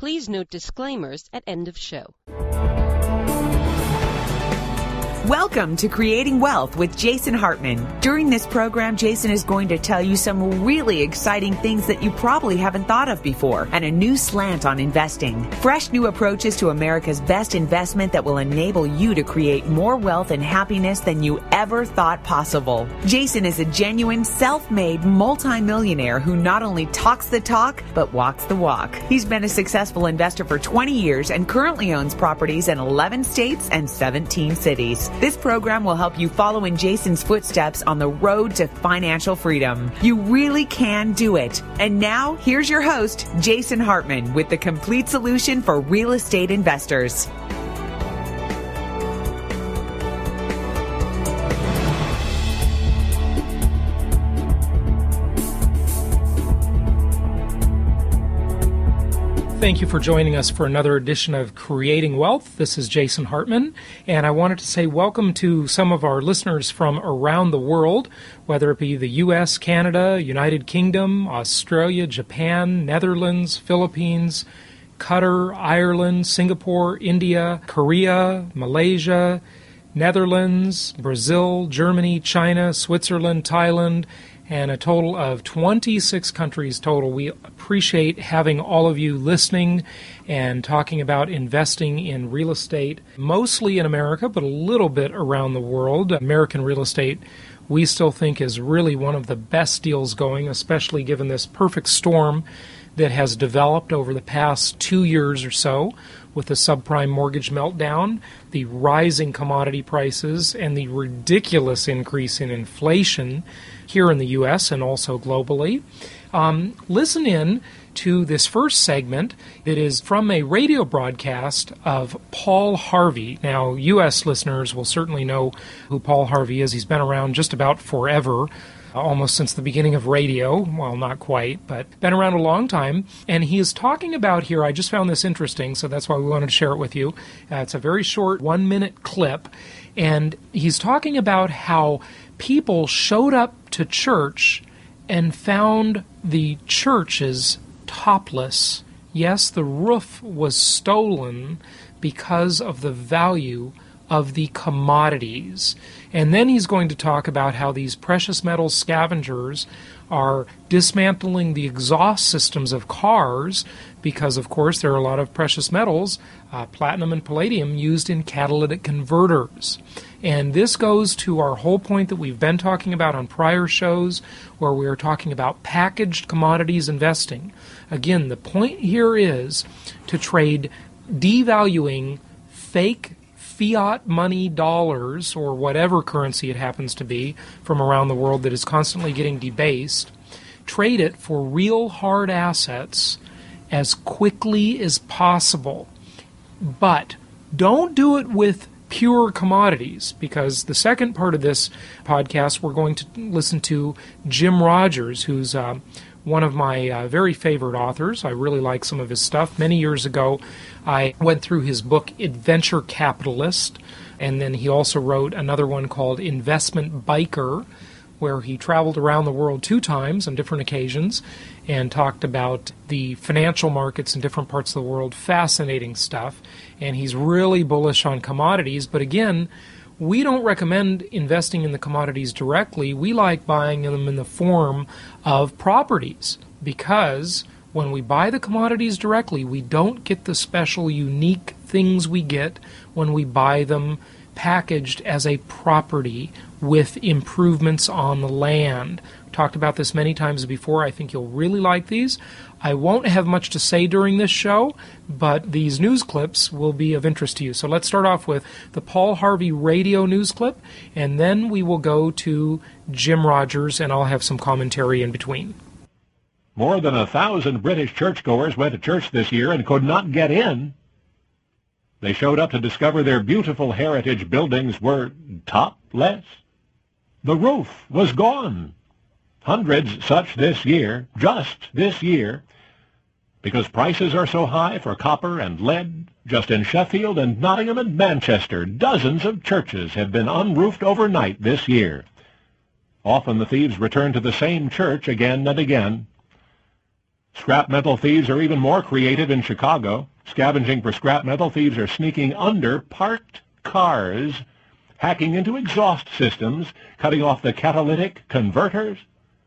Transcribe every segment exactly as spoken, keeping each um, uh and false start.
Please note disclaimers at end of show. Welcome to Creating Wealth with Jason Hartman. During this program, Jason is going to tell you some really exciting things that you probably haven't thought of before and a new slant on investing. Fresh new approaches to America's best investment that will enable you to create more wealth and happiness than you ever thought possible. Jason is a genuine, self-made multimillionaire who not only talks the talk, but walks the walk. He's been a successful investor for twenty years and currently owns properties in eleven states and seventeen cities. This program will help you follow in Jason's footsteps on the road to financial freedom. You really can do it. And now, here's your host, Jason Hartman, with the complete solution for real estate investors. Thank you for joining us for another edition of Creating Wealth. This is Jason Hartman, and I wanted to say welcome to some of our listeners from around the world, whether it be the U S, Canada, United Kingdom, Australia, Japan, Netherlands, Philippines, Qatar, Ireland, Singapore, India, Korea, Malaysia, Netherlands, Brazil, Germany, China, Switzerland, Thailand, and a total of twenty-six countries total. We appreciate having all of you listening and talking about investing in real estate, mostly in America, but a little bit around the world. American real estate, we still think, is really one of the best deals going, especially given this perfect storm that has developed over the past two years or so with the subprime mortgage meltdown, the rising commodity prices, and the ridiculous increase in inflation here in the U S and also globally. Um, listen in to this first segment that is from a radio broadcast of Paul Harvey. Now, U S listeners will certainly know who Paul Harvey is. He's been around just about forever, almost since the beginning of radio. Well, not quite, but been around a long time. And he is talking about here, I just found this interesting, so that's why we wanted to share it with you. Uh, it's a very short one-minute clip, and he's talking about how people showed up to church and found the churches topless. Yes, the roof was stolen because of the value of the commodities. And then he's going to talk about how these precious metals scavengers are dismantling the exhaust systems of cars because, of course, there are a lot of precious metals, uh, platinum and palladium, used in catalytic converters. And this goes to our whole point that we've been talking about on prior shows, where we are talking about packaged commodities investing. Again, the point here is to trade devaluing fake fiat money dollars, or whatever currency it happens to be, from around the world that is constantly getting debased. Trade it for real hard assets as quickly as possible. But don't do it with pure commodities, because the second part of this podcast, we're going to listen to Jim Rogers, who's uh, one of my uh, very favorite authors. I really like some of his stuff. Many years ago, I went through his book, Adventure Capitalist, and then he also wrote another one called Investment Biker, where he traveled around the world two times on different occasions and talked about the financial markets in different parts of the world. Fascinating stuff. And he's really bullish on commodities. But again, we don't recommend investing in the commodities directly. We like buying them in the form of properties, because when we buy the commodities directly, we don't get the special, unique things we get when we buy them packaged as a property with improvements on the land. Talked about this many times before. I think you'll really like these. I won't have much to say during this show, but these news clips will be of interest to you. So let's start off with the Paul Harvey radio news clip, and then we will go to Jim Rogers, and I'll have some commentary in between. More than a thousand British churchgoers went to church this year and could not get in. They showed up to discover their beautiful heritage buildings were topless. The roof was gone. Hundreds such this year, just this year, because prices are so high for copper and lead. Just in Sheffield and Nottingham and Manchester, dozens of churches have been unroofed overnight this year. Often the thieves return to the same church again and again. Scrap metal thieves are even more creative in Chicago. Scavenging for scrap metal, thieves are sneaking under parked cars, hacking into exhaust systems, cutting off the catalytic converters.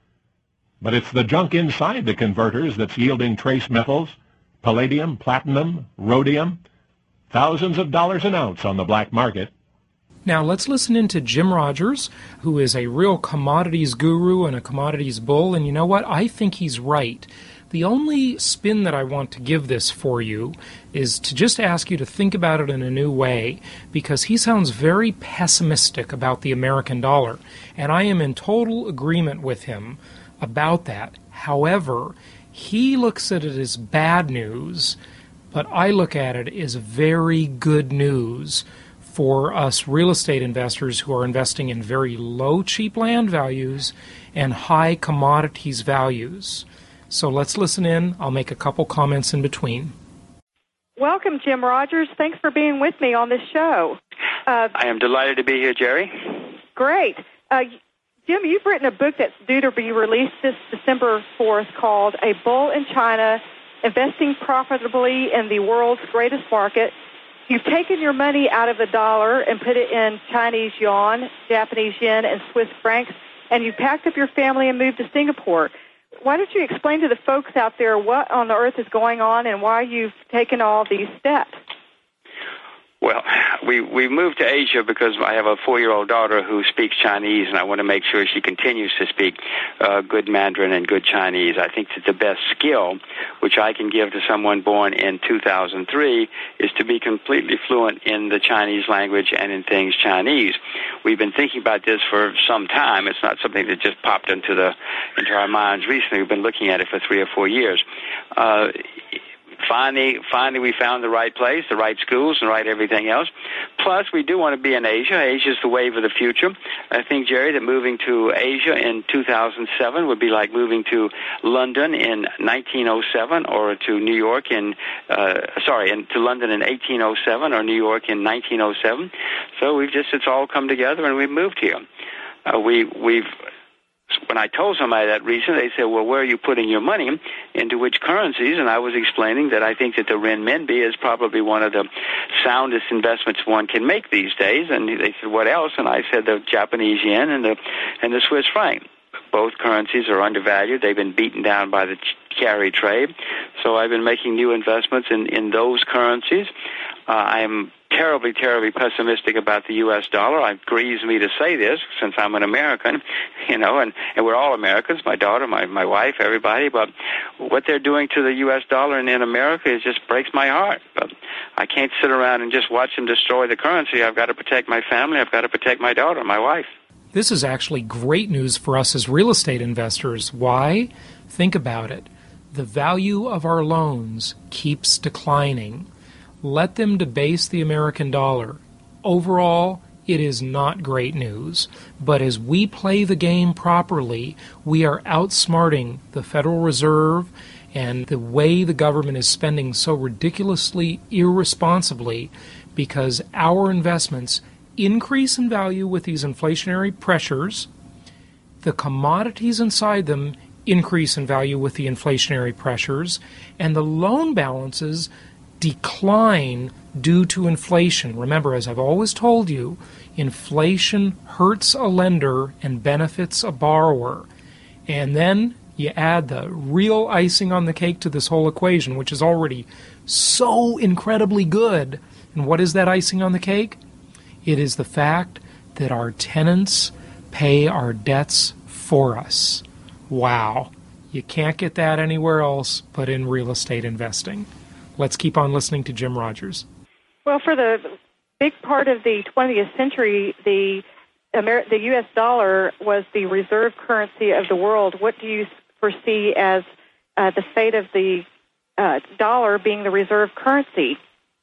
But it's the junk inside the converters that's yielding trace metals, palladium, platinum, rhodium, thousands of dollars an ounce on the black market. Now let's listen in to Jim Rogers, who is a real commodities guru and a commodities bull, and you know what? I think he's right. The only spin that I want to give this for you is to just ask you to think about it in a new way, because he sounds very pessimistic about the American dollar, and I am in total agreement with him about that. However, he looks at it as bad news, but I look at it as very good news for us real estate investors who are investing in very low cheap land values and high commodities values. So let's listen in. I'll make a couple comments in between. Welcome, Jim Rogers. Thanks for being with me on this show. Uh, I am delighted to be here, Jerry. Great. Uh, Jim, you've written a book that's due to be released this December fourth called A Bull in China, Investing Profitably in the World's Greatest Market. You've taken your money out of the dollar and put it in Chinese yuan, Japanese yen, and Swiss francs, and you packed up your family and moved to Singapore. Why don't you explain to the folks out there what on the earth is going on and why you've taken all these steps? Well, we we moved to Asia because I have a four-year-old daughter who speaks Chinese, and I want to make sure she continues to speak uh, good Mandarin and good Chinese. I think that the best skill which I can give to someone born in two thousand three is to be completely fluent in the Chinese language and in things Chinese. We've been thinking about this for some time. It's not something that just popped into the into our minds recently. We've been looking at it for three or four years. Uh, Finally, finally, we found the right place, the right schools, and right everything else. Plus, we do want to be in Asia. Asia is the wave of the future. I think, Jerry, that moving to Asia in two thousand seven would be like moving to London in nineteen oh seven, or to New York in, uh, sorry, in, to London in eighteen oh seven, or New York in nineteen oh seven. So we've just, it's all come together, and we've moved here. Uh, we, we've. When I told somebody that recently, they said, well, where are you putting your money? Into which currencies? And I was explaining that I think that the renminbi is probably one of the soundest investments one can make these days. And they said, what else? And I said the Japanese yen and the and the Swiss franc. Both currencies are undervalued. They've been beaten down by the carry trade. So I've been making new investments in, in those currencies. Uh, I'm terribly, terribly pessimistic about the U S dollar. It grieves me to say this since I'm an American, you know, and, and we're all Americans, my daughter, my, my wife, everybody. But what they're doing to the U S dollar and in America is just breaks my heart. But I can't sit around and just watch them destroy the currency. I've got to protect my family. I've got to protect my daughter, my wife. This is actually great news for us as real estate investors. Why? Think about it. The value of our loans keeps declining. Let them debase the American dollar. Overall, it is not great news. But as we play the game properly, we are outsmarting the Federal Reserve and the way the government is spending so ridiculously irresponsibly, because our investments increase in value with these inflationary pressures. The commodities inside them increase in value with the inflationary pressures, and the loan balances decline due to inflation. Remember, as I've always told you, inflation hurts a lender and benefits a borrower. And then you add the real icing on the cake to this whole equation, which is already so incredibly good. And what is that icing on the cake? It is the fact that our tenants pay our debts for us. Wow. You can't get that anywhere else but in real estate investing. Let's keep on listening to Jim Rogers. Well, for the big part of the twentieth century, the Amer- the U S dollar was the reserve currency of the world. What do you foresee as uh, the fate of the uh, dollar being the reserve currency?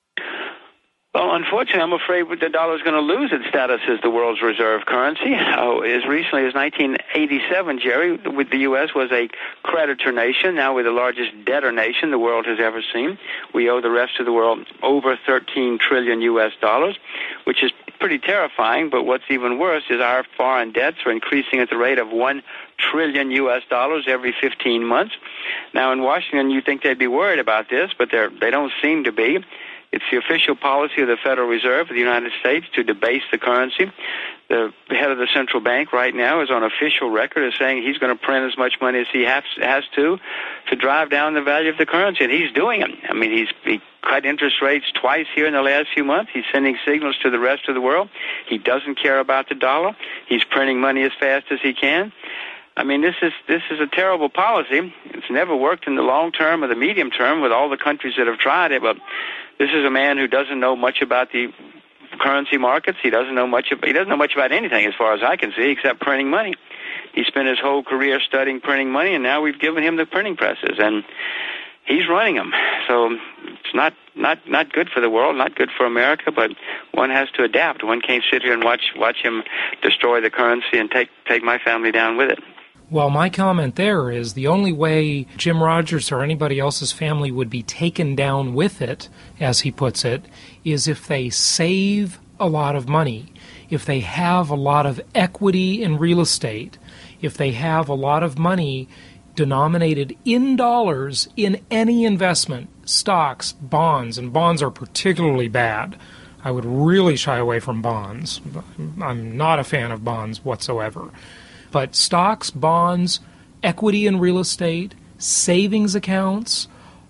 Well, unfortunately, I'm afraid the dollar is going to lose its status as the world's reserve currency. Uh, as recently as nineteen eighty-seven, Jerry, with the U S was a creditor nation. Now we're the largest debtor nation the world has ever seen. We owe the rest of the world over thirteen trillion U S dollars, which is pretty terrifying, but what's even worse is our foreign debts are increasing at the rate of one trillion U S dollars every fifteen months. Now, in Washington, you think they'd be worried about this, but they're, they don't seem to be. It's the official policy of the Federal Reserve of the United States to debase the currency. The head of the central bank right now is on official record as saying he's going to print as much money as he has, has to to drive down the value of the currency, and he's doing it. I mean, he's he cut interest rates twice here in the last few months. He's sending signals to the rest of the world. He doesn't care about the dollar. He's printing money as fast as he can. I mean, this is this is a terrible policy. It's never worked in the long term or the medium term with all the countries that have tried it, but this is a man who doesn't know much about the currency markets. He doesn't know much. He doesn't know much about anything, as far as I can see, except printing money. He spent his whole career studying printing money, and now we've given him the printing presses, and he's running them. So it's not not not good for the world, not good for America. But one has to adapt. One can't sit here and watch watch him destroy the currency and take take my family down with it. Well, my comment there is the only way Jim Rogers or anybody else's family would be taken down with it, as he puts it, is if they save a lot of money, if they have a lot of equity in real estate, if they have a lot of money denominated in dollars in any investment, stocks, bonds, and bonds are particularly bad. I would really shy away from bonds. I'm not a fan of bonds whatsoever. But stocks, bonds, equity in real estate, savings accounts,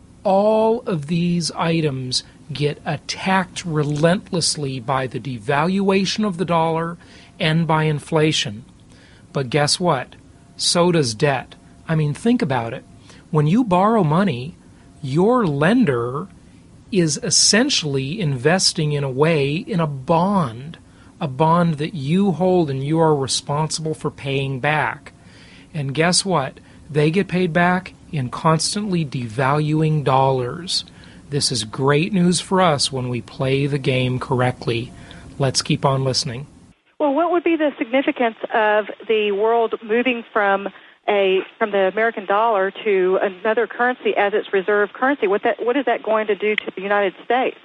all of these items get attacked relentlessly by the devaluation of the dollar and by inflation. But guess what? So does debt. I mean, think about it. When you borrow money, your lender is essentially investing in a way in a bond. A bond that you hold and you are responsible for paying back. And guess what? They get paid back in constantly devaluing dollars. This is great news for us when we play the game correctly. Let's keep on listening. Well, what would be the significance of the world moving from a from the American dollar to another currency as its reserve currency? What that what is that going to do to the United States?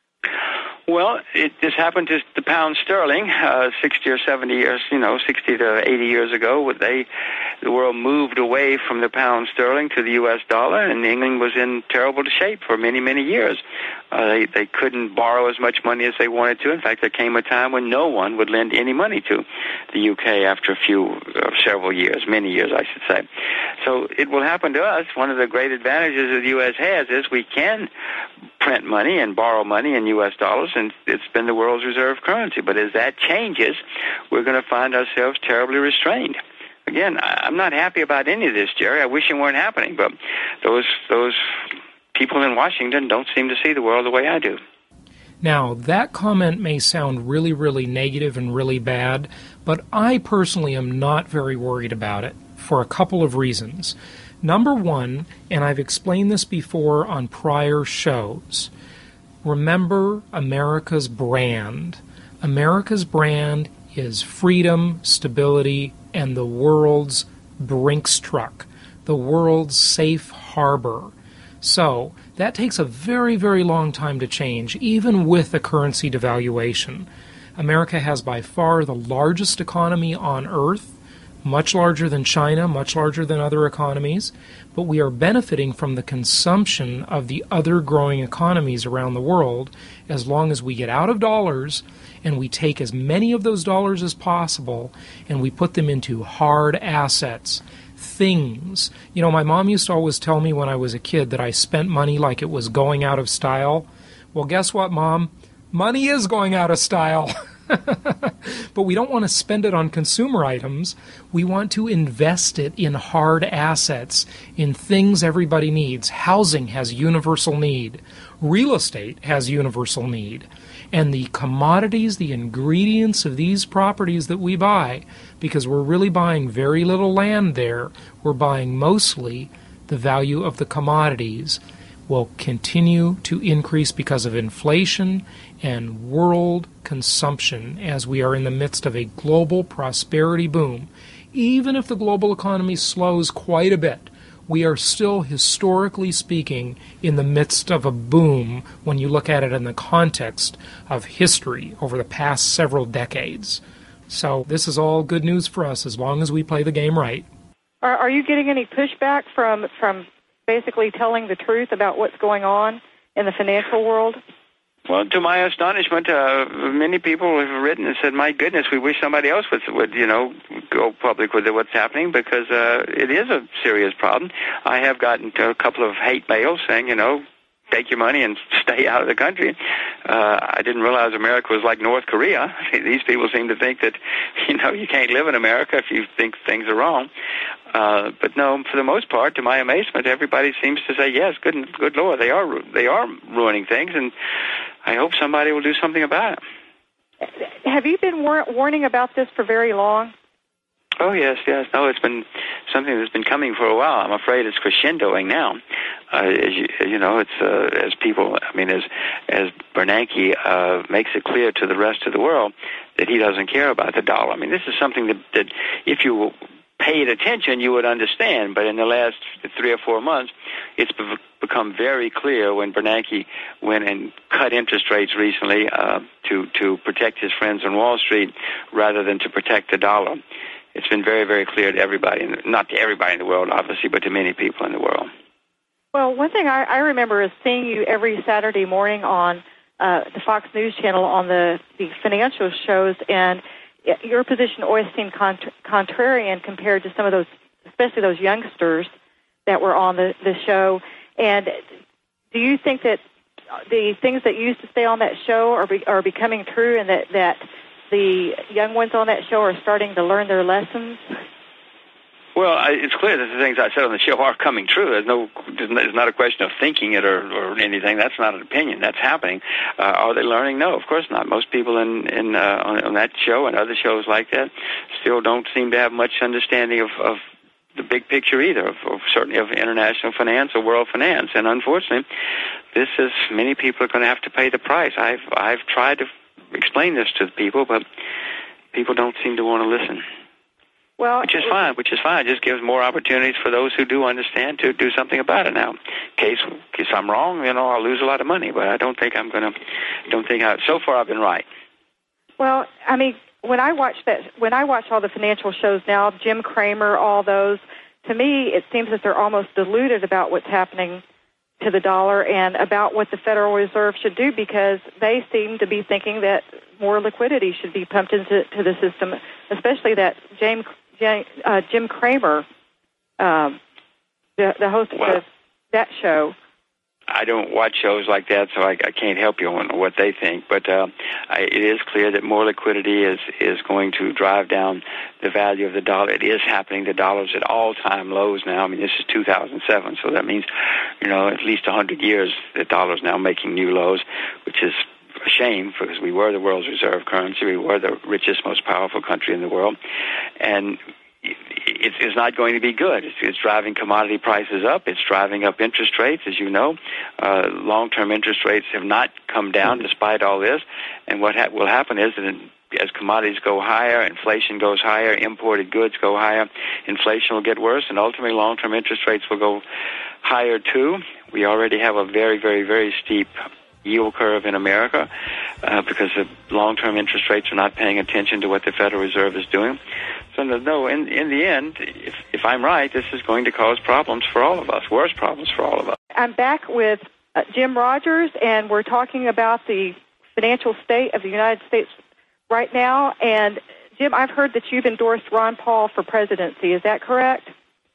Well, it just happened to the pound sterling, uh, sixty or seventy years, you know, sixty to eighty years ago. They, the world moved away from the pound sterling to the U S dollar, and England was in terrible shape for many, many years. Uh, they, they couldn't borrow as much money as they wanted to. In fact, there came a time when no one would lend any money to the U K after a few, uh, several years, many years, I should say. So it will happen to us. One of the great advantages that the U S has is we can print money and borrow money in U S dollars, and it's been the world's reserve currency. But as that changes, we're going to find ourselves terribly restrained. Again, I'm not happy about any of this, Jerry. I wish it weren't happening, but those those people in Washington don't seem to see the world the way I do. Now, that comment may sound really, really negative and really bad, but I personally am not very worried about it for a couple of reasons. Number one, and I've explained this before on prior shows, remember America's brand. America's brand is freedom, stability, and the world's Brinks truck, the world's safe harbor. So that takes a very, very long time to change, even with a currency devaluation. America has by far the largest economy on earth, much larger than China, much larger than other economies, but we are benefiting from the consumption of the other growing economies around the world as long as we get out of dollars and we take as many of those dollars as possible and we put them into hard assets, things. You know, my mom used to always tell me when I was a kid that I spent money like it was going out of style. Well, guess what, Mom? Money is going out of style. But we don't want to spend it on consumer items. We want to invest it in hard assets, in things everybody needs. Housing has universal need. Real estate has universal need. And the commodities, the ingredients of these properties that we buy, because we're really buying very little land there, we're buying mostly the value of the commodities, will continue to increase because of inflation and world consumption as we are in the midst of a global prosperity boom. Even if the global economy slows quite a bit, we are still, historically speaking, in the midst of a boom when you look at it in the context of history over the past several decades. So this is all good news for us as long as we play the game right. Are, are you getting any pushback from, from basically telling the truth about what's going on in the financial world? Well, to my astonishment, uh, many people have written and said, my goodness, we wish somebody else would, would you know, go public with what's happening because uh, it is a serious problem. I have gotten a couple of hate mails saying, you know, take your money and stay out of the country. Uh, I didn't realize America was like North Korea. These people seem to think that, you know, you can't live in America if you think things are wrong. Uh, but no, for the most part, to my amazement, everybody seems to say, yes, good, good Lord, they are, they are ruining things, and I hope somebody will do something about it. Have you been war- warning about this for very long? Oh, yes, yes. No, it's been something that's been coming for a while. I'm afraid it's crescendoing now. Uh, as you, you know, it's uh, as people, I mean, as as Bernanke uh, makes it clear to the rest of the world that he doesn't care about the dollar. I mean, this is something that, that if you paid attention, you would understand. But in the last three or four months, it's be- become very clear when Bernanke went and cut interest rates recently uh, to, to protect his friends on Wall Street rather than to protect the dollar. It's been very, very clear to everybody, not to everybody in the world, obviously, but to many people in the world. Well, one thing I, I remember is seeing you every Saturday morning on uh, the Fox News Channel on the, the financial shows, and your position always seemed cont- contrarian compared to some of those, especially those youngsters that were on the, the show. And do you think that the things that used to stay on that show are be, are becoming true, and that, that the young ones on that show are starting to learn their lessons? Well, I, it's clear that the things I said on the show are coming true. There's no, it's not a question of thinking it or, or anything. That's not an opinion. That's happening. Uh, are they learning? No, of course not. Most people in, in uh, on, on that show and other shows like that still don't seem to have much understanding of, of the big picture either, of, of certainly of international finance or world finance. And unfortunately, this is many people are going to have to pay the price. I've I've tried to explain this to the people, but people don't seem to want to listen. Well, which is fine, which is fine. It just gives more opportunities for those who do understand to do something about it now. In case, in case I'm wrong, you know, I'll lose a lot of money, but I don't think I'm going to, don't think I, so far I've been right. Well, I mean, when I watch that, when I watch all the financial shows now, Jim Cramer, all those, to me, it seems that they're almost deluded about what's happening to the dollar and about what the Federal Reserve should do, because they seem to be thinking that more liquidity should be pumped into to the system, especially that James, James, uh, Jim Cramer, um, the, the host well, of that show. I don't watch shows like that, so I, I can't help you on what they think. But uh, I, it is clear that more liquidity is, is going to drive down the value of the dollar. It is happening. The dollar's at all-time lows now. I mean, this is two thousand seven, so that means, you know, at least one hundred years the dollar's now making new lows, which is a shame because we were the world's reserve currency. We were the richest, most powerful country in the world. And It's, it's not going to be good. It's, it's driving commodity prices up. It's driving up interest rates, as you know. Uh, long-term interest rates have not come down despite all this. And what ha- will happen is that as commodities go higher, inflation goes higher, imported goods go higher, inflation will get worse, and ultimately long-term interest rates will go higher too. We already have a very, very, very steep yield curve in America uh, because the long-term interest rates are not paying attention to what the Federal Reserve is doing. So no, in, in the end, if, if I'm right, this is going to cause problems for all of us, worse problems for all of us. I'm back with uh, Jim Rogers, and we're talking about the financial state of the United States right now. And, Jim, I've heard that you've endorsed Ron Paul for presidency. Is that correct?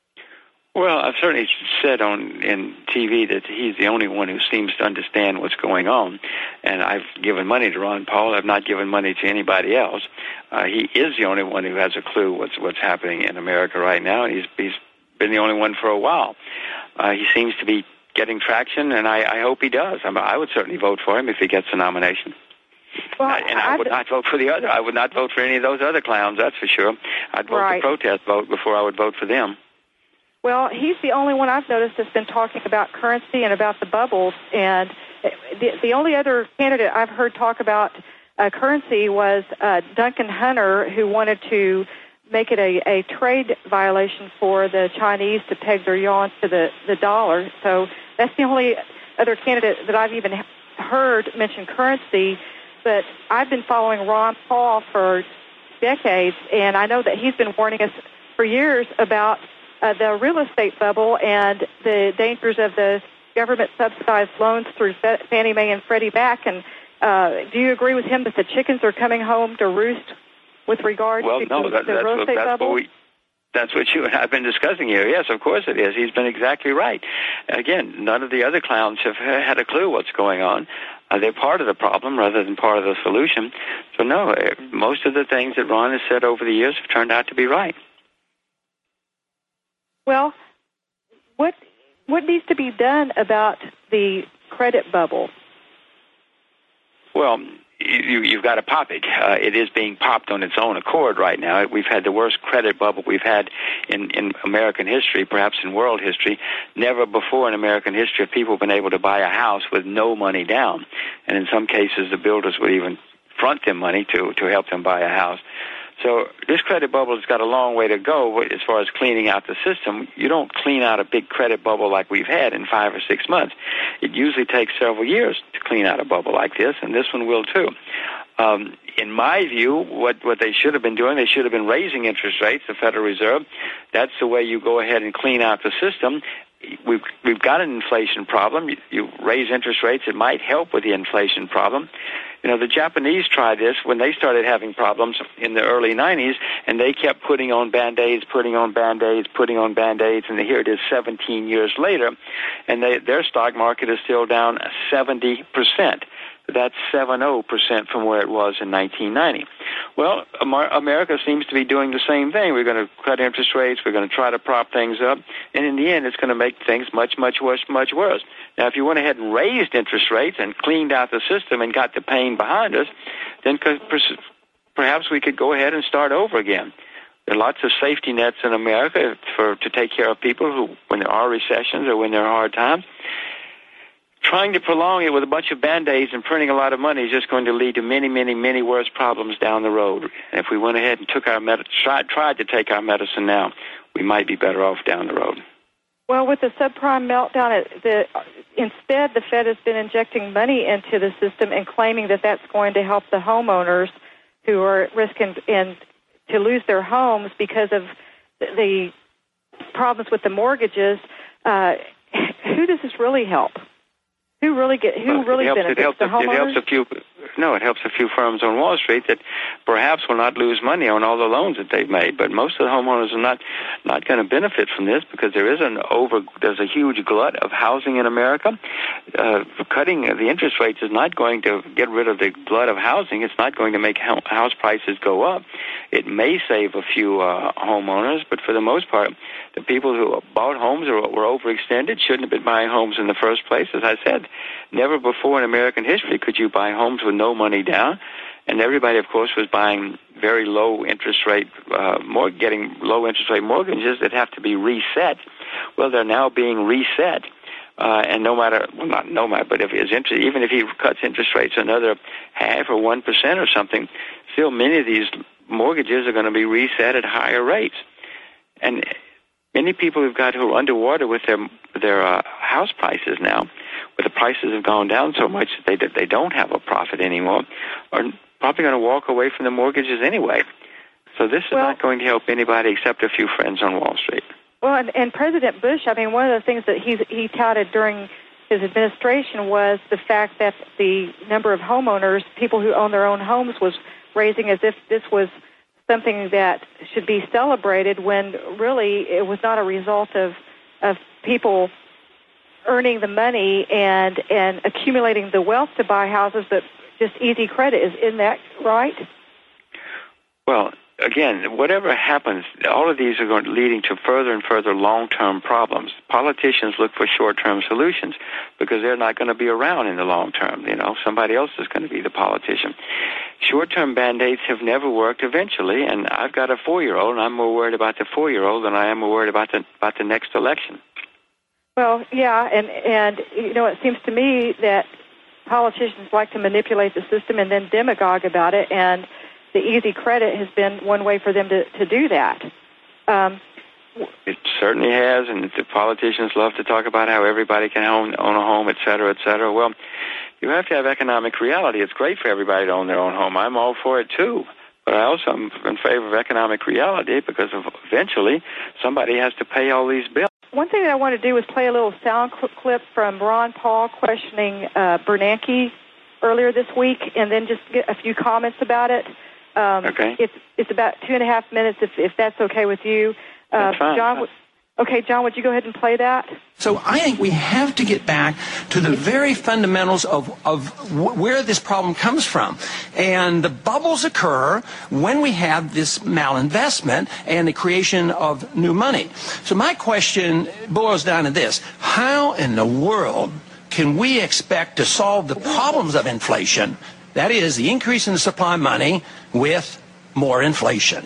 Well, I've certainly said on in T V that he's the only one who seems to understand what's going on, and I've given money to Ron Paul. I've not given money to anybody else. Uh, he is the only one who has a clue what's what's happening in America right now, and he's he's been the only one for a while. Uh, he seems to be getting traction, and I, I hope he does. I, mean, I would certainly vote for him if he gets the nomination. Well, I, and I would I'd, not vote for the other. I would not vote for any of those other clowns. That's for sure. I'd vote right. the protest vote before I would vote for them. Well, he's the only one I've noticed that's been talking about currency and about the bubbles. And the, the only other candidate I've heard talk about uh, currency was uh, Duncan Hunter, who wanted to make it a, a trade violation for the Chinese to peg their yuan to the, the dollar. So that's the only other candidate that I've even heard mention currency. But I've been following Ron Paul for decades, and I know that he's been warning us for years about uh, the real estate bubble and the dangers of the government-subsidized loans through Fannie Mae and Freddie Mac. And uh, do you agree with him that the chickens are coming home to roost with regard well, to no, that, the that's real what, estate that's bubble? What we, that's what you and I have been discussing here. Yes, of course it is. He's been exactly right. Again, none of the other clowns have had a clue what's going on. Uh, they're part of the problem rather than part of the solution. So, no, most of the things that Ron has said over the years have turned out to be right. Well, what what needs to be done about the credit bubble? Well, you, you've got to pop it. Uh, it is being popped on its own accord right now. We've had the worst credit bubble we've had in, in American history, perhaps in world history. Never before in American history have people been able to buy a house with no money down. And in some cases, the builders would even front them money to, to help them buy a house. So this credit bubble has got a long way to go as far as cleaning out the system. You don't clean out a big credit bubble like we've had in five or six months. It usually takes several years to clean out a bubble like this, and this one will too. Um, in my view, what, what they should have been doing, they should have been raising interest rates, the Federal Reserve. That's the way you go ahead and clean out the system. We've, we've got an inflation problem. You, you raise interest rates, it might help with the inflation problem. You know, the Japanese tried this when they started having problems in the early nineties, and they kept putting on Band-Aids, putting on Band-Aids, putting on Band-Aids, and here it is seventeen years later, and they, their stock market is still down seventy percent. That's seventy percent from where it was in nineteen ninety. Well, America seems to be doing the same thing. We're going to cut interest rates. We're going to try to prop things up. And in the end, it's going to make things much, much worse, much worse. Now, if you went ahead and raised interest rates and cleaned out the system and got the pain behind us, then perhaps we could go ahead and start over again. There are lots of safety nets in America for to take care of people who, when there are recessions or when there are hard times. Trying to prolong it with a bunch of Band-Aids and printing a lot of money is just going to lead to many, many, many worse problems down the road. And if we went ahead and took our med- tried, tried to take our medicine now, we might be better off down the road. Well, with the subprime meltdown, it, the, instead the Fed has been injecting money into the system and claiming that that's going to help the homeowners who are at risk in, in, to lose their homes because of the problems with the mortgages. Uh, who does this really help? Who really get? Who well, really it helps, benefits? It helps, the it homeowners? helps a few. No, it helps a few firms on Wall Street that perhaps will not lose money on all the loans that they've made. But most of the homeowners are not not going to benefit from this because there is an over. There's a huge glut of housing in America. Uh, cutting the interest rates is not going to get rid of the glut of housing. It's not going to make house prices go up. It may save a few uh, homeowners, but for the most part, the people who bought homes or were overextended shouldn't have been buying homes in the first place. As I said, never before in American history could you buy homes with no money down. And everybody, of course, was buying very low interest rate, uh, more getting low interest rate mortgages that have to be reset. Well, they're now being reset. Uh, and no matter, well, not no matter, but if his interest, even if he cuts interest rates another half or one percent or something, still many of these mortgages are going to be reset at higher rates. And many people who've got who are underwater with their their uh, house prices now, where the prices have gone down so much that they they don't have a profit anymore, are probably going to walk away from the mortgages anyway. So this is well, not going to help anybody except a few friends on Wall Street. Well, and, and President Bush, I mean, one of the things that he he touted during his administration was the fact that the number of homeowners, people who own their own homes, was raising as if this was something that should be celebrated when really it was not a result of of people earning the money and and accumulating the wealth to buy houses, but just easy credit. Is isn't that right? Well, again, whatever happens, all of these are going to leading to further and further long-term problems. Politicians look for short-term solutions because they're not going to be around in the long term. You know, somebody else is going to be the politician. Short-term Band-Aids have never worked eventually, and I've got a four-year-old, and I'm more worried about the four-year-old than I am worried about the about the next election. Well, yeah, and, and you know, it seems to me that politicians like to manipulate the system and then demagogue about it, and the easy credit has been one way for them to, to do that. Um, It certainly has, and the politicians love to talk about how everybody can own, own a home, et cetera, et cetera. Well, you have to have economic reality. It's great for everybody to own their own home. I'm all for it, too. But I also am in favor of economic reality because of eventually somebody has to pay all these bills. One thing that I want to do is play a little sound clip from Ron Paul questioning uh, Bernanke earlier this week, and then just get a few comments about it. Um, okay. It's, it's about two and a half minutes, if, if that's okay with you. Uh, That's fine. John, okay, John, would you go ahead and play that? So I think we have to get back to the very fundamentals of, of w- where this problem comes from. And the bubbles occur when we have this malinvestment and the creation of new money. So my question boils down to this. How in the world can we expect to solve the problems of inflation, that is, the increase in the supply of money, with more inflation?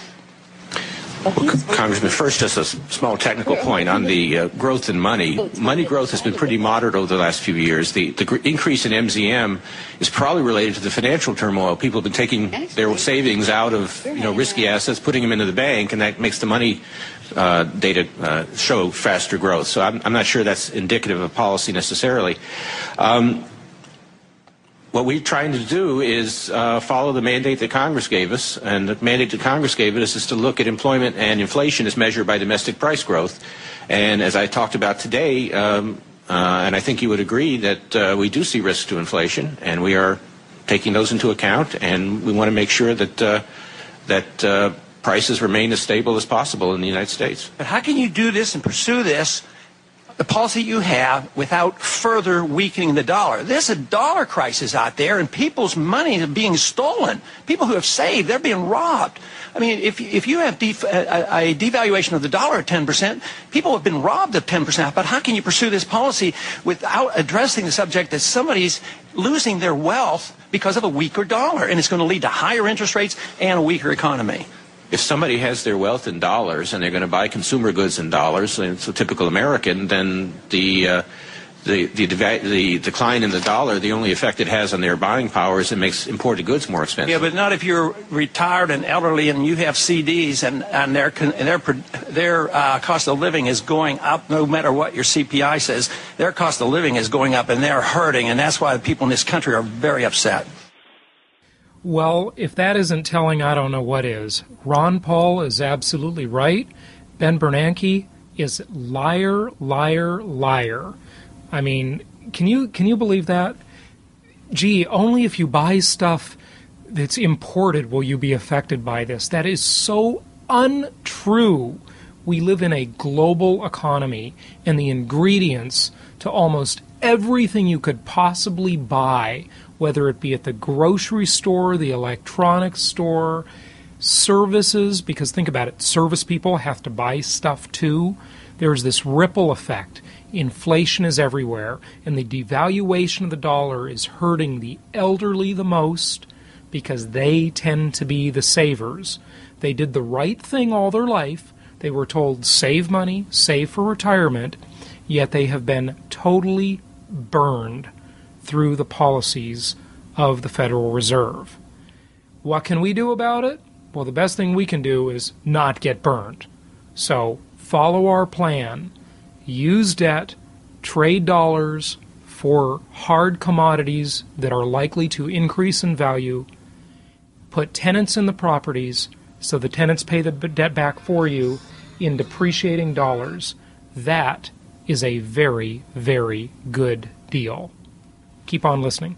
Well, Congressman, first, just a small technical point on the uh, growth in money. Money growth has been pretty moderate over the last few years. The, the gr- increase in M Z M is probably related to the financial turmoil. People have been taking their savings out of, you know, risky assets, putting them into the bank, and that makes the money uh, data uh, show faster growth. So I'm, I'm not sure that's indicative of policy necessarily. Um, What we're trying to do is uh, follow the mandate that Congress gave us, and the mandate that Congress gave us is to look at employment and inflation as measured by domestic price growth. And as I talked about today, um, uh, and I think you would agree that uh, we do see risks to inflation, and we are taking those into account, and we want to make sure that uh, that uh, prices remain as stable as possible in the United States. But how can you do this and pursue this, the policy you have, without further weakening the dollar? There's a dollar crisis out there, and people's money is being stolen. People who have saved, they're being robbed. I mean, if if you have def- a, a devaluation of the dollar at ten percent, people have been robbed of ten percent. But how can you pursue this policy without addressing the subject that somebody's losing their wealth because of a weaker dollar, and it's going to lead to higher interest rates and a weaker economy? If somebody has their wealth in dollars and they're going to buy consumer goods in dollars, and it's a typical American, then the, uh, the, the, the decline in the dollar, the only effect it has on their buying power is it makes imported goods more expensive. Yeah, but not if you're retired and elderly and you have C Ds and, and their, and their, their uh, cost of living is going up no matter what your C P I says. Their cost of living is going up, and they're hurting, and that's why the people in this country are very upset. Well, if that isn't telling, I don't know what is. Ron Paul is absolutely right. Ben Bernanke is liar, liar, liar. I mean, can you can you believe that? Gee, only if you buy stuff that's imported will you be affected by this. That is so untrue. We live in a global economy, and the ingredients to almost everything you could possibly buy, whether it be at the grocery store, the electronics store, services, because think about it, service people have to buy stuff too. There's this ripple effect. Inflation is everywhere, and the devaluation of the dollar is hurting the elderly the most because they tend to be the savers. They did the right thing all their life. They were told, save money, save for retirement, yet they have been totally burned through the policies of the Federal Reserve. What can we do about it? Well, the best thing we can do is not get burned. So follow our plan. Use debt, trade dollars for hard commodities that are likely to increase in value. Put tenants in the properties so the tenants pay the debt back for you in depreciating dollars. That is a very, very good deal. Keep on listening.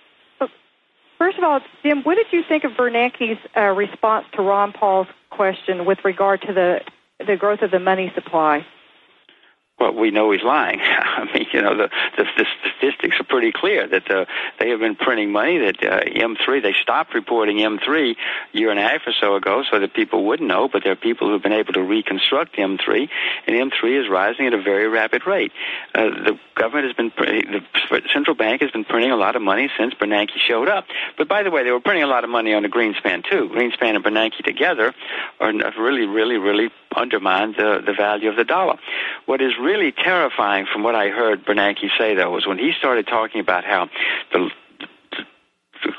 First of all, Jim, what did you think of Bernanke's uh, response to Ron Paul's question with regard to the the growth of the money supply? Well, we know he's lying. I mean, you know, the, the, the statistics are pretty clear that uh, they have been printing money, that uh, M three, they stopped reporting M three a year and a half or so ago so that people wouldn't know, but there are people who've been able to reconstruct M three, and M three is rising at a very rapid rate. Uh, the government has been, the central bank has been printing a lot of money since Bernanke showed up. But by the way, they were printing a lot of money on the Greenspan, too. Greenspan and Bernanke together are really, really, really undermined the, the value of the dollar. What is really terrifying from what I heard Bernanke say, though, was when he started talking about how the, the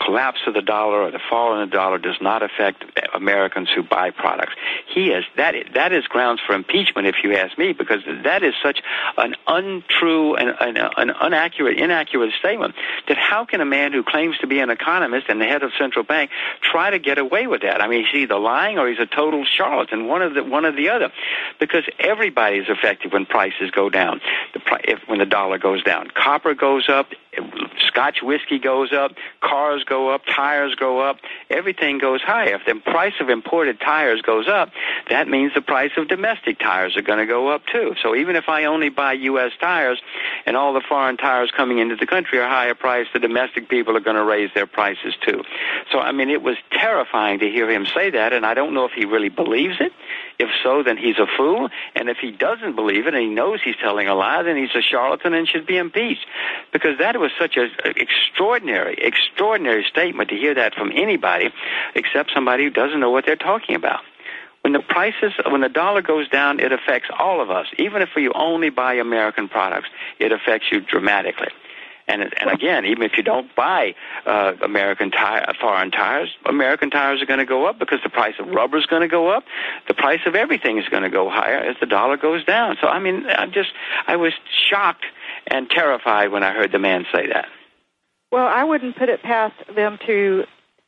collapse of the dollar or the fall in the dollar does not affect Americans who buy products. He is that that is grounds for impeachment, if you ask me, because that is such an untrue and an, an inaccurate, inaccurate statement that how can a man who claims to be an economist and the head of central bank try to get away with that? I mean, he's either lying or he's a total charlatan, one of the one or the other, because everybody is affected when prices go down. The pri- if, when the dollar goes down, copper goes up, Scotch whiskey goes up, cars go up, tires go up, everything goes higher. If the price of imported tires goes up, that means the price of domestic tires are going to go up too. So even if I only buy U S tires and all the foreign tires coming into the country are higher priced, the domestic people are going to raise their prices too. So, I mean, it was terrifying to hear him say that, and I don't know if he really believes it. If so, then he's a fool. And if he doesn't believe it and he knows he's telling a lie, then he's a charlatan and should be impeached. Because that was such an extraordinary, extraordinary statement to hear that from anybody except somebody who doesn't know what they're talking about. When the prices, when the dollar goes down, it affects all of us. Even if you only buy American products, it affects you dramatically. And and again, even if you don't buy uh, American tire, foreign tires, American tires are going to go up because the price of rubber is going to go up. The price of everything is going to go higher as the dollar goes down. So, I mean, I'm just, I was shocked and terrified when I heard the man say that. Well, I wouldn't put it past them to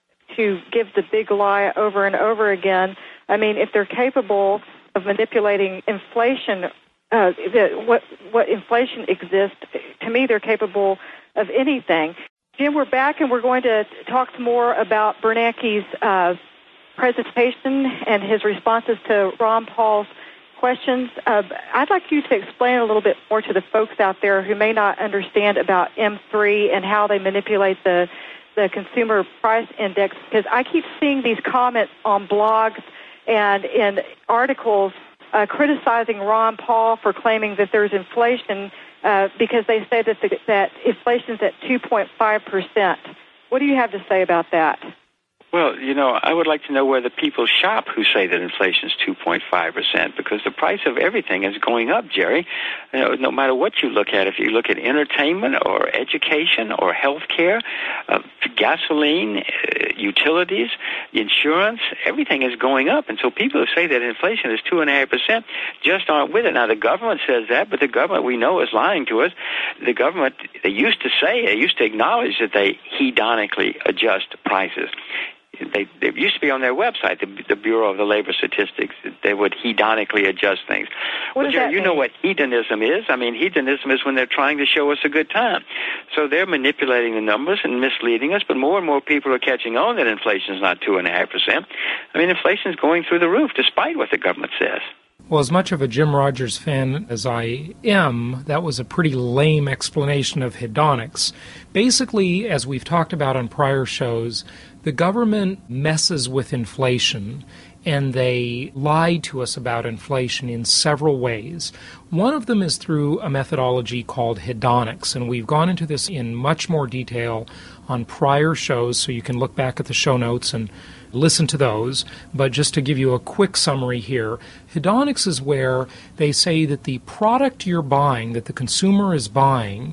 to give the big lie over and over again. I mean, if they're capable of manipulating inflation, uh, the, what what inflation exists, to me, they're capable of anything. Jim, we're back, and we're going to talk some more about Bernanke's uh, presentation and his responses to Ron Paul's questions. Uh, I'd like you to explain a little bit more to the folks out there who may not understand about M three and how they manipulate the the consumer price index, because I keep seeing these comments on blogs and in articles uh, criticizing Ron Paul for claiming that there's inflation uh, because they say that the, that inflation's at two point five percent. What do you have to say about that? Well, you know, I would like to know where the people shop who say that inflation is two point five percent, because the price of everything is going up, Jerry. You know, no matter what you look at, if you look at entertainment or education or health care, uh, gasoline, uh, utilities, insurance, everything is going up. And so people who say that inflation is two point five percent just aren't with it. Now, the government says that, but the government we know is lying to us. The government, they used to say, they used to acknowledge that they hedonically adjust prices. They, they used to be on their website, the, the Bureau of the Labor Statistics. They would hedonically adjust things. What well, Jerry, you know what hedonism is? I mean, hedonism is when they're trying to show us a good time. So they're manipulating the numbers and misleading us, but more and more people are catching on that inflation is not two point five percent. I mean, inflation is going through the roof, despite what the government says. Well, as much of a Jim Rogers fan as I am, that was a pretty lame explanation of hedonics. Basically, as we've talked about on prior shows, the government messes with inflation, and they lie to us about inflation in several ways. One of them is through a methodology called hedonics, and we've gone into this in much more detail on prior shows, so you can look back at the show notes and listen to those. But just to give you a quick summary here, hedonics is where they say that the product you're buying, that the consumer is buying,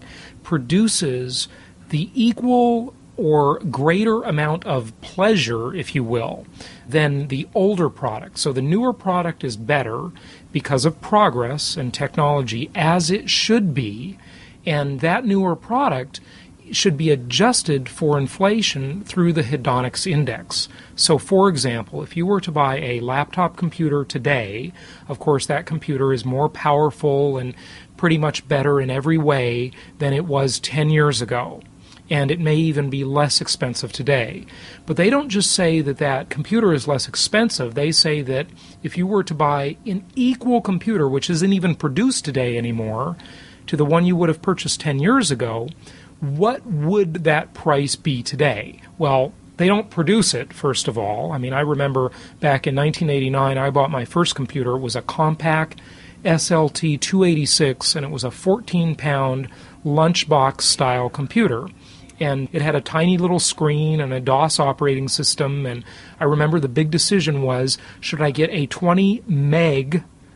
produces the equal or greater amount of pleasure, if you will, than the older product. So the newer product is better because of progress and technology, as it should be, and that newer product should be adjusted for inflation through the hedonics index. So, for example, if you were to buy a laptop computer today, of course that computer is more powerful and pretty much better in every way than it was ten years ago. And it may even be less expensive today. But they don't just say that that computer is less expensive. They say that if you were to buy an equal computer, which isn't even produced today anymore, to the one you would have purchased ten years ago, what would that price be today? Well, they don't produce it, first of all. I mean, I remember back in nineteen eighty-nine, I bought my first computer. It was a Compaq S L T two eighty-six, and it was a fourteen pound lunchbox-style computer. And it had a tiny little screen and a DOS operating system. And I remember the big decision was, should I get a twenty meg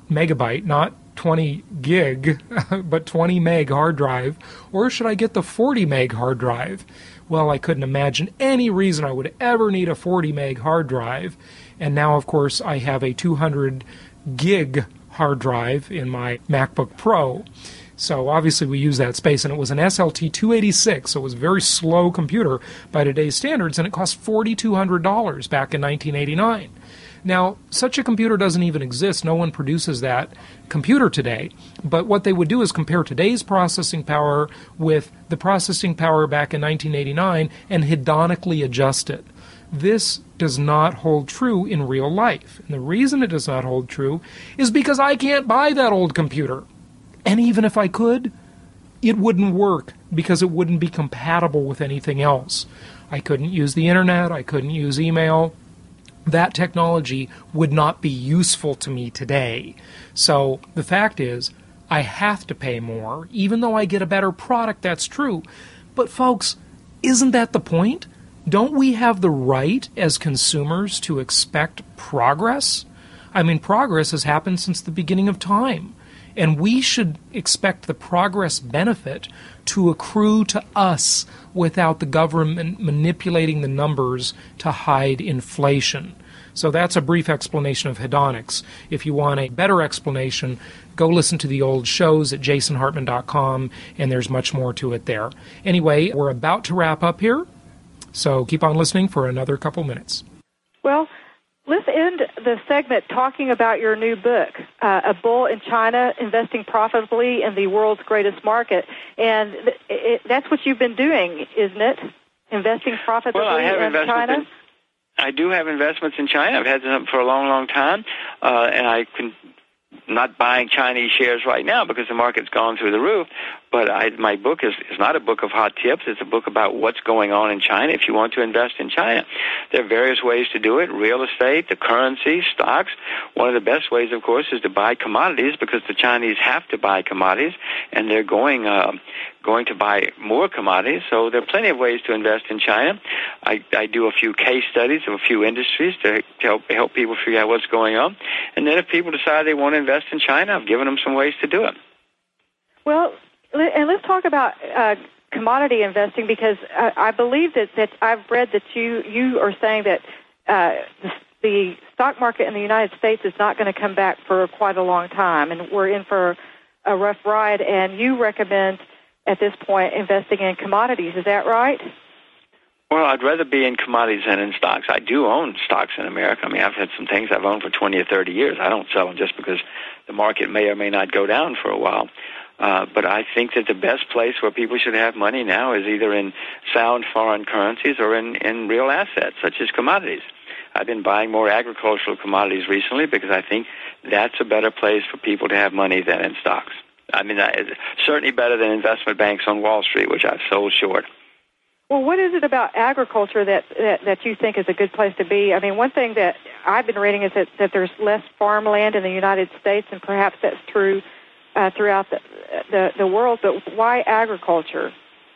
megabyte, not twenty gig, but twenty meg hard drive, or should I get the forty meg hard drive? Well, I couldn't imagine any reason I would ever need a forty meg hard drive. And now, of course, I have a two hundred gig hard drive in my MacBook Pro. So obviously we use that space, and it was an S L T two eighty-six, so it was a very slow computer by today's standards, and it cost four thousand two hundred dollars back in nineteen eighty-nine. Now, such a computer doesn't even exist. No one produces that computer today. But what they would do is compare today's processing power with the processing power back in nineteen eighty-nine and hedonically adjust it. This does not hold true in real life. And the reason it does not hold true is because I can't buy that old computer. And even if I could, it wouldn't work because it wouldn't be compatible with anything else. I couldn't use the internet. I couldn't use email. That technology would not be useful to me today. So the fact is, I have to pay more, even though I get a better product, that's true. But folks, isn't that the point? Don't we have the right as consumers to expect progress? I mean, progress has happened since the beginning of time. And we should expect the progress benefit to accrue to us without the government manipulating the numbers to hide inflation. So that's a brief explanation of hedonics. If you want a better explanation, go listen to the old shows at jason hartman dot com, and there's much more to it there. Anyway, we're about to wrap up here, so keep on listening for another couple minutes. Well, let's end the segment talking about your new book, uh, A Bull in China, Investing Profitably in the World's Greatest Market. And it, it, that's what you've been doing, isn't it? Investing profitably well, I have in China? In, I do have investments in China. I've had them for a long, long time. Uh, and I can not buying Chinese shares right now because the market's gone through the roof. But I, my book is, is not a book of hot tips. It's a book about what's going on in China if you want to invest in China. There are various ways to do it, real estate, the currency, stocks. One of the best ways, of course, is to buy commodities because the Chinese have to buy commodities, and they're going uh, going to buy more commodities. So there are plenty of ways to invest in China. I, I do a few case studies of a few industries to help, help people figure out what's going on. And then if people decide they want to invest in China, I've given them some ways to do it. Well, and let's talk about uh, commodity investing because uh, I believe that, that I've read that you, you are saying that uh, the, the stock market in the United States is not going to come back for quite a long time, and we're in for a rough ride, and you recommend at this point investing in commodities. Is that right? Well, I'd rather be in commodities than in stocks. I do own stocks in America. I mean, I've had some things I've owned for twenty or thirty years. I don't sell them just because the market may or may not go down for a while. Uh, but I think that the best place where people should have money now is either in sound foreign currencies or in, in real assets, such as commodities. I've been buying more agricultural commodities recently because I think that's a better place for people to have money than in stocks. I mean, it's certainly better than investment banks on Wall Street, which I've sold short. Well, what is it about agriculture that, that, that you think is a good place to be? I mean, one thing that I've been reading is that, that there's less farmland in the United States, and perhaps that's true uh, throughout the, the, the world, but why agriculture?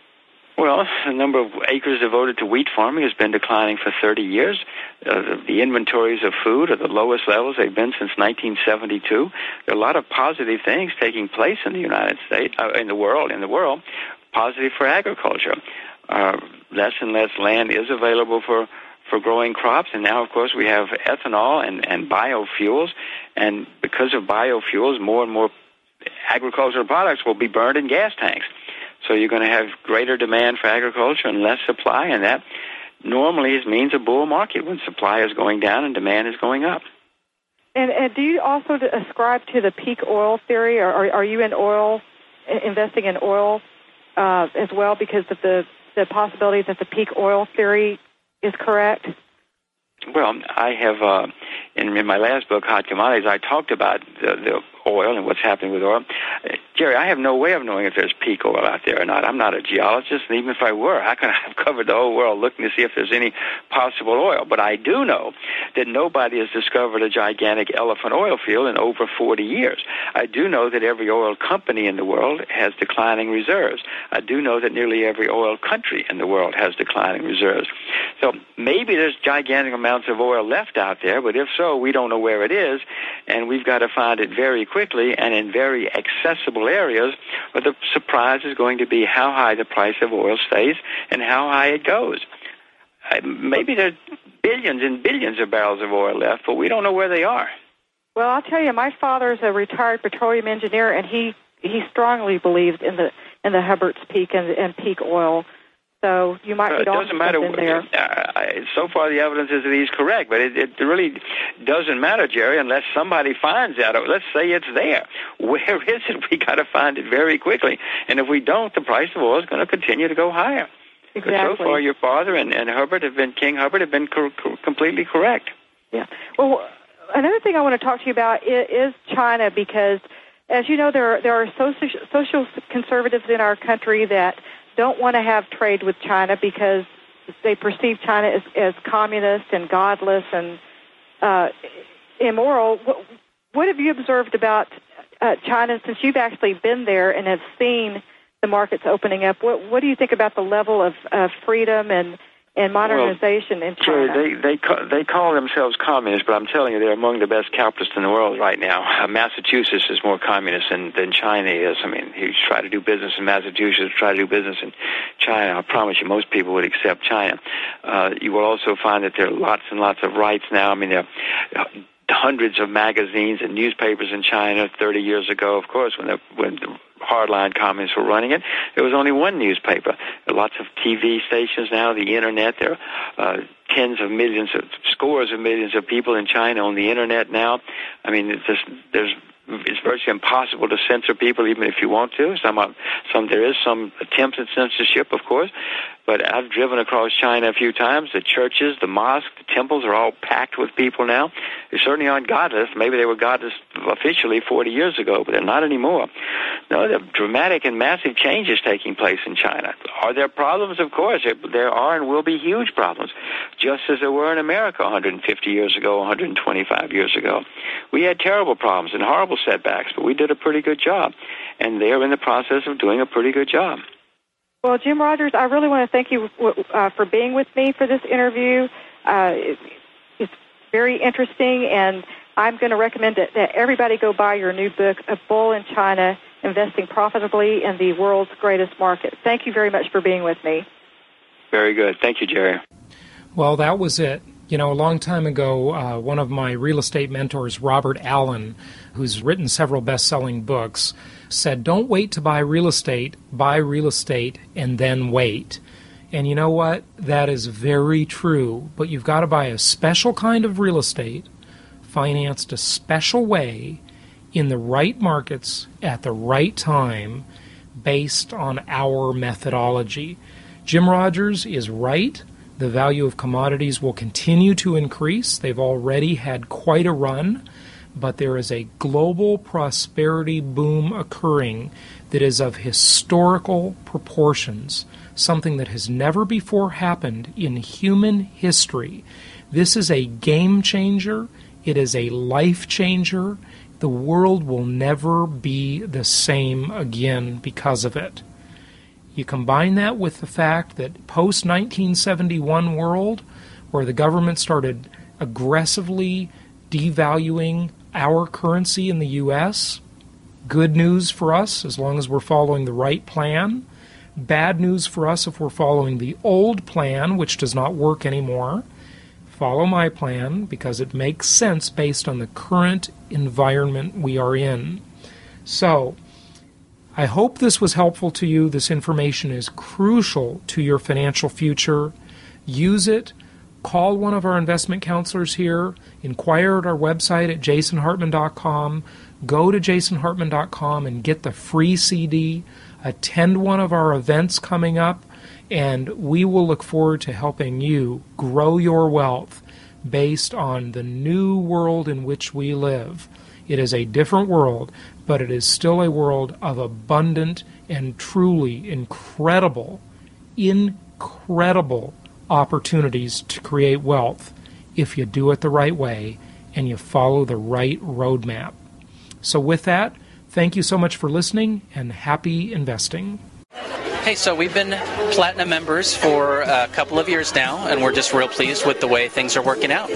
Well, the number of acres devoted to wheat farming has been declining for thirty years. Uh, the, the inventories of food are the lowest levels they've been since nineteen seventy-two. There are a lot of positive things taking place in the United States, uh, in the world, in the world, positive for agriculture. Uh, less and less land is available for, for growing crops, and now, of course, we have ethanol and, and biofuels, and because of biofuels, more and more agricultural products will be burned in gas tanks. So you're going to have greater demand for agriculture and less supply, and that normally means a bull market when supply is going down and demand is going up. And, and do you also ascribe to the peak oil theory, or are, are you in oil, investing in oil uh, as well because of the the possibility that the peak oil theory is correct? Well, I have, uh, in, in my last book, Hot Commodities, I talked about the, the oil and what's happening with oil. Uh, Jerry, I have no way of knowing if there's peak oil out there or not. I'm not a geologist, and even if I were, how could I have covered the whole world looking to see if there's any possible oil? But I do know that nobody has discovered a gigantic elephant oil field in over forty years. I do know that every oil company in the world has declining reserves. I do know that nearly every oil country in the world has declining reserves. So maybe there's gigantic amounts of oil left out there, but if so, we don't know where it is, and we've got to find it very quickly and in very accessible areas, where the surprise is going to be how high the price of oil stays and how high it goes. Uh, maybe there's billions and billions of barrels of oil left, but we don't know where they are. Well, I'll tell you, my father's a retired petroleum engineer, and he, he strongly believes in the in the Hubbert's Peak and, and peak oil. So you might be uh, on something there. Uh, so far, the evidence is that he's correct, but it, it really doesn't matter, Jerry, unless somebody finds out. Let's say it's there. Where is it? We got to find it very quickly. And if we don't, the price of oil is going to continue to go higher. Exactly. But so far, your father and, and Hubbard have been, King Hubbard, have been co- co- completely correct. Yeah. Well, another thing I want to talk to you about is, is China, because, as you know, there are, there are social, social conservatives in our country that don't want to have trade with China because they perceive China as, as communist and godless and uh, immoral. What, what have you observed about uh, China since you've actually been there and have seen the markets opening up? What, what do you think about the level of uh, freedom and, and modernization well, in China? They they call, they call themselves communists, but I'm telling you, they're among the best capitalists in the world right now. Uh, Massachusetts is more communist than, than China is. I mean, you try to do business in Massachusetts, try to do business in China. I promise you, most people would accept China. Uh, you will also find that there are lots and lots of rights now. I mean, there are hundreds of magazines and newspapers in China. thirty years ago, of course, when the when the hardline communists were running it, there was only one newspaper. There are lots of T V stations now, the Internet. There are uh, tens of millions, of, scores of millions of people in China on the Internet now. I mean, it's just, there's it's virtually impossible to censor people, even if you want to. Some, some there is some attempt at censorship, of course, but I've driven across China a few times. The churches, the mosques, the temples are all packed with people now. They certainly aren't godless. Maybe they were godless officially forty years ago, but they're not anymore. No, there are dramatic and massive changes taking place in China. Are there problems? Of course. There are and will be huge problems, just as there were in America one hundred fifty years ago, one hundred twenty-five years ago. We had terrible problems and horrible setbacks, but we did a pretty good job, and they're in the process of doing a pretty good job. Well, Jim Rogers, I really want to thank you uh, for being with me for this interview. Uh, it, it's very interesting, and I'm going to recommend that, that everybody go buy your new book, A Bull in China, Investing Profitably in the World's Greatest Market. Thank you very much for being with me. Very good. Thank you, Jerry. Well, that was it. You know, a long time ago, uh, one of my real estate mentors, Robert Allen, who's written several best-selling books, said, don't wait to buy real estate, buy real estate, and then wait. And you know what? That is very true, but you've got to buy a special kind of real estate, financed a special way, in the right markets, at the right time, based on our methodology. Jim Rogers is right. The value of commodities will continue to increase. They've already had quite a run, but there is a global prosperity boom occurring that is of historical proportions, something that has never before happened in human history. This is a game changer. It is a life changer. The world will never be the same again because of it. You combine that with the fact that post nineteen seventy-one world, where the government started aggressively devaluing our currency in the U S, good news for us as long as we're following the right plan, bad news for us if we're following the old plan, which does not work anymore. Follow my plan because it makes sense based on the current environment we are in. So, I hope this was helpful to you. This information is crucial to your financial future. Use it. Call one of our investment counselors here. Inquire at our website at jason hartman dot com. Go to jason hartman dot com and get the free C D. Attend one of our events coming up, and we will look forward to helping you grow your wealth based on the new world in which we live. It is a different world, but it is still a world of abundant and truly incredible, incredible opportunities to create wealth if you do it the right way and you follow the right roadmap. So with that, thank you so much for listening, and happy investing. Hey, so we've been Platinum members for a couple of years now, and we're just real pleased with the way things are working out.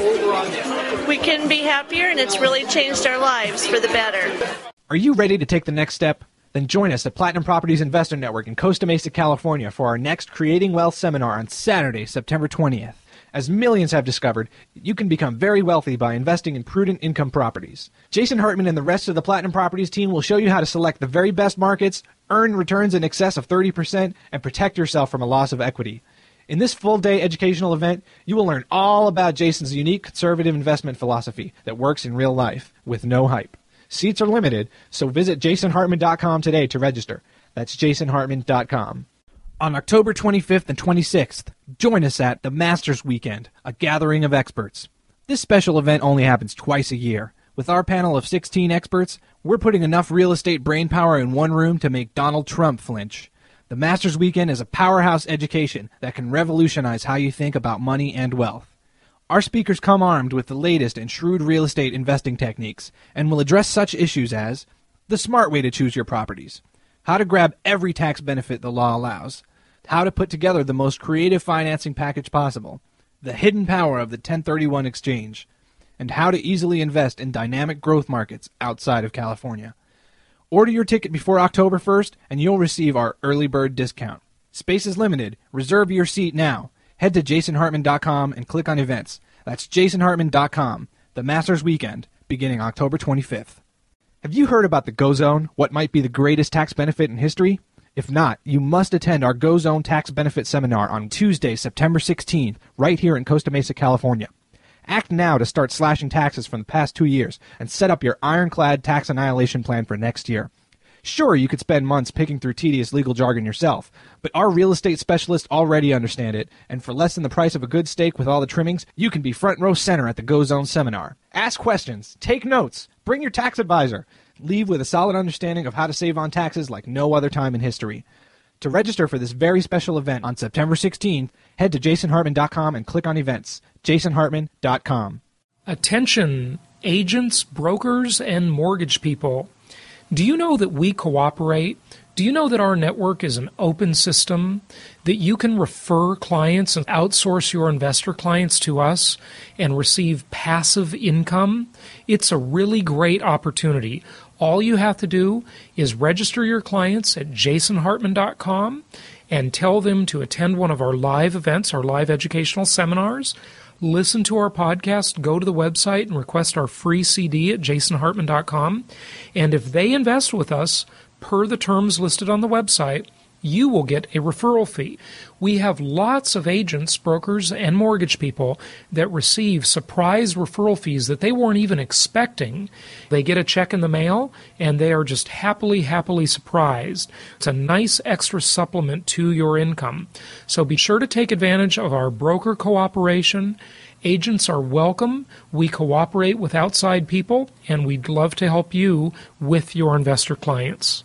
We couldn't be happier, and it's really changed our lives for the better. Are you ready to take the next step? Then join us at Platinum Properties Investor Network in Costa Mesa, California for our next Creating Wealth seminar on Saturday, September twentieth. As millions have discovered, you can become very wealthy by investing in prudent income properties. Jason Hartman and the rest of the Platinum Properties team will show you how to select the very best markets, earn returns in excess of thirty percent, and protect yourself from a loss of equity. In this full-day educational event, you will learn all about Jason's unique conservative investment philosophy that works in real life with no hype. Seats are limited, so visit jason hartman dot com today to register. That's jason hartman dot com. On October twenty-fifth and twenty-sixth, join us at the Masters Weekend, a gathering of experts. This special event only happens twice a year. With our panel of sixteen experts, we're putting enough real estate brainpower in one room to make Donald Trump flinch. The Masters Weekend is a powerhouse education that can revolutionize how you think about money and wealth. Our speakers come armed with the latest in shrewd real estate investing techniques and will address such issues as the smart way to choose your properties, how to grab every tax benefit the law allows, how to put together the most creative financing package possible, the hidden power of the ten thirty-one exchange, and how to easily invest in dynamic growth markets outside of California. Order your ticket before October first and you'll receive our early bird discount. Space is limited. Reserve your seat now. Head to jason hartman dot com and click on events. That's jason hartman dot com. The Masters Weekend, beginning October twenty-fifth. Have you heard about the Go Zone, what might be the greatest tax benefit in history? If not, you must attend our Go Zone Tax Benefit Seminar on Tuesday, September sixteenth, right here in Costa Mesa, California. Act now to start slashing taxes from the past two years and set up your ironclad tax annihilation plan for next year. Sure, you could spend months picking through tedious legal jargon yourself, but our real estate specialists already understand it, and for less than the price of a good steak with all the trimmings, you can be front row center at the Go Zone Seminar. Ask questions, take notes, bring your tax advisor, leave with a solid understanding of how to save on taxes like no other time in history. To register for this very special event on September sixteenth, head to jason hartman dot com and click on events. jason hartman dot com. Attention, agents, brokers, and mortgage people. Do you know that we cooperate? Do you know that our network is an open system, that you can refer clients and outsource your investor clients to us and receive passive income? It's a really great opportunity. All you have to do is register your clients at jason hartman dot com and tell them to attend one of our live events, our live educational seminars. Listen to our podcast, go to the website and request our free C D at jason hartman dot com. And if they invest with us, per the terms listed on the website, you will get a referral fee. We have lots of agents, brokers, and mortgage people that receive surprise referral fees that they weren't even expecting. They get a check in the mail, and they are just happily, happily surprised. It's a nice extra supplement to your income. So be sure to take advantage of our broker cooperation. Agents are welcome. We cooperate with outside people, and we'd love to help you with your investor clients.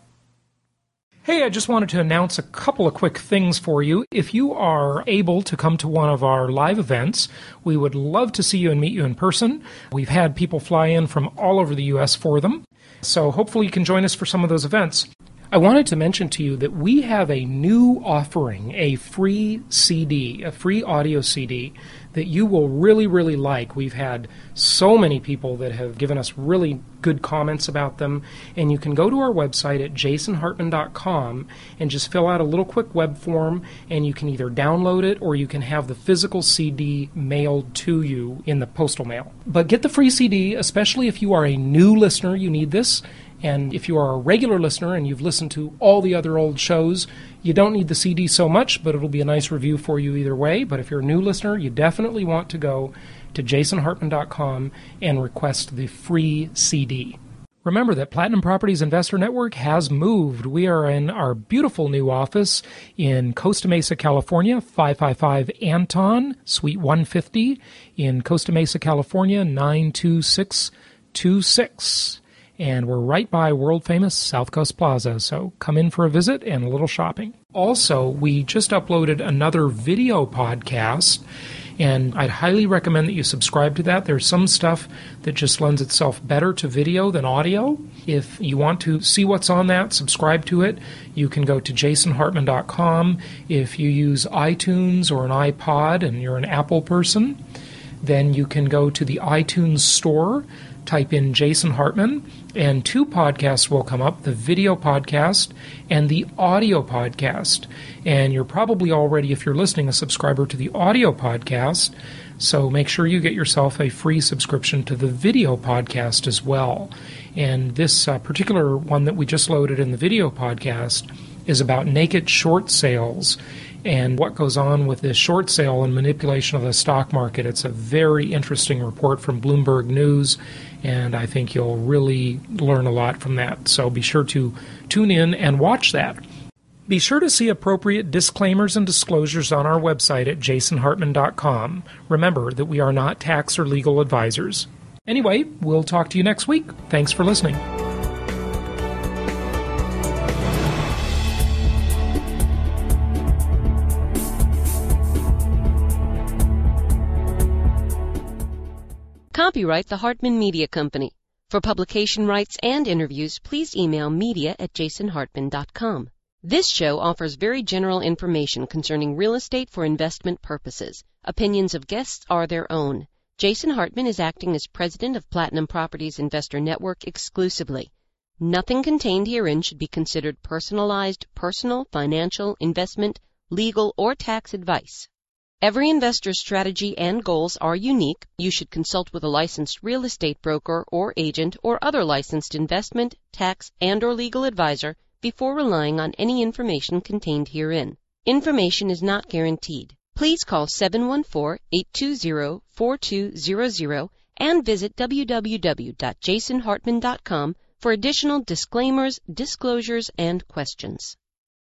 Hey, I just wanted to announce a couple of quick things for you. If you are able to come to one of our live events, we would love to see you and meet you in person. We've had people fly in from all over the U S for them, so hopefully you can join us for some of those events. I wanted to mention to you that we have a new offering, a free C D, a free audio C D that you will really, really like. We've had so many people that have given us really good comments about them, and you can go to our website at jason hartman dot com and just fill out a little quick web form, and you can either download it or you can have the physical C D mailed to you in the postal mail. But get the free C D, especially if you are a new listener, you need this. And if you are a regular listener and you've listened to all the other old shows, you don't need the C D so much, but it'll be a nice review for you either way. But if you're a new listener, you definitely want to go to jason hartman dot com and request the free C D. Remember that Platinum Properties Investor Network has moved. We are in our beautiful new office in Costa Mesa, California, five five five Anton, Suite one fifty, in Costa Mesa, California, nine two six two six. And we're right by world-famous South Coast Plaza, so come in for a visit and a little shopping. Also, we just uploaded another video podcast, And I'd highly recommend that you subscribe to that. There's some stuff that just lends itself better to video than audio. If you want to see what's on that, subscribe to it. You can go to jason hartman dot com. If you use iTunes or an iPod and you're an Apple person, then you can go to the iTunes store, type in Jason Hartman, and two podcasts will come up, the video podcast and the audio podcast. And you're probably already, if you're listening, a subscriber to the audio podcast, so make sure you get yourself a free subscription to the video podcast as well. And this uh, particular one that we just loaded in the video podcast is about naked short sales and what goes on with this short sale and manipulation of the stock market. It's a very interesting report from Bloomberg News, and I think you'll really learn a lot from that. So be sure to tune in and watch that. Be sure to see appropriate disclaimers and disclosures on our website at jason hartman dot com. Remember that we are not tax or legal advisors. Anyway, we'll talk to you next week. Thanks for listening. Copyright the Hartman Media Company. For publication rights and interviews, please email media at jason hartman dot com. This show offers very general information concerning real estate for investment purposes. Opinions of guests are their own. Jason Hartman is acting as president of Platinum Properties Investor Network exclusively. Nothing contained herein should be considered personalized, personal, financial, investment, legal, or tax advice. Every investor's strategy and goals are unique. You should consult with a licensed real estate broker or agent or other licensed investment, tax, and or legal advisor before relying on any information contained herein. Information is not guaranteed. Please call seven one four, eight two zero, four two zero zero and visit w w w dot jason hartman dot com for additional disclaimers, disclosures, and questions.